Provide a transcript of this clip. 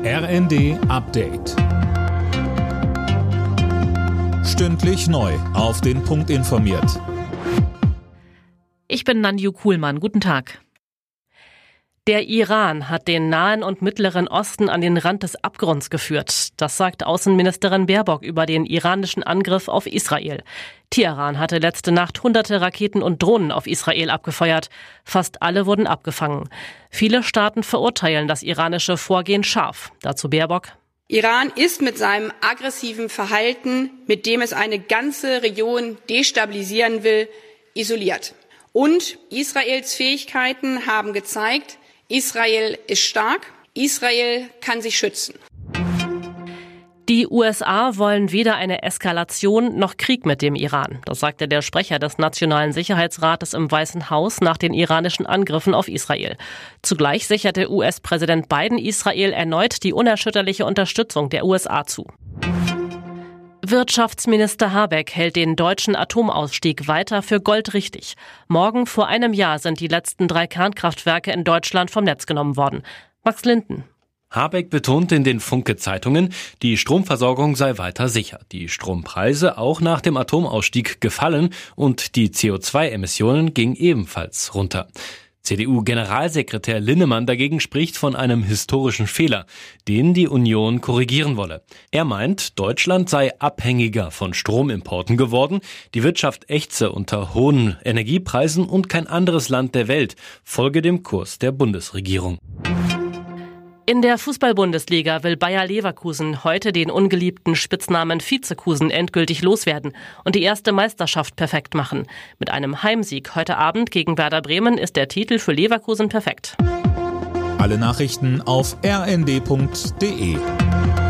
RND Update. Stündlich neu auf den Punkt informiert. Ich bin Nanju Kuhlmann. Guten Tag. Der Iran hat den Nahen und Mittleren Osten an den Rand des Abgrunds geführt. Das sagt Außenministerin Baerbock über den iranischen Angriff auf Israel. Teheran hatte letzte Nacht hunderte Raketen und Drohnen auf Israel abgefeuert. Fast alle wurden abgefangen. Viele Staaten verurteilen das iranische Vorgehen scharf. Dazu Baerbock. Iran ist mit seinem aggressiven Verhalten, mit dem es eine ganze Region destabilisieren will, isoliert. Und Israels Fähigkeiten haben gezeigt, Israel ist stark, Israel kann sich schützen. Die USA wollen weder eine Eskalation noch Krieg mit dem Iran. Das sagte der Sprecher des Nationalen Sicherheitsrates im Weißen Haus nach den iranischen Angriffen auf Israel. Zugleich sicherte US-Präsident Biden Israel erneut die unerschütterliche Unterstützung der USA zu. Wirtschaftsminister Habeck hält den deutschen Atomausstieg weiter für goldrichtig. Morgen vor einem Jahr sind die letzten 3 Kernkraftwerke in Deutschland vom Netz genommen worden. Max Linden. Habeck betont in den Funke-Zeitungen, die Stromversorgung sei weiter sicher. Die Strompreise auch nach dem Atomausstieg gefallen und die CO2-Emissionen gingen ebenfalls runter. CDU-Generalsekretär Linnemann dagegen spricht von einem historischen Fehler, den die Union korrigieren wolle. Er meint, Deutschland sei abhängiger von Stromimporten geworden, die Wirtschaft ächze unter hohen Energiepreisen und kein anderes Land der Welt folge dem Kurs der Bundesregierung. In der Fußball-Bundesliga will Bayer Leverkusen heute den ungeliebten Spitznamen Vizekusen endgültig loswerden und die erste Meisterschaft perfekt machen. Mit einem Heimsieg heute Abend gegen Werder Bremen ist der Titel für Leverkusen perfekt. Alle Nachrichten auf rnd.de.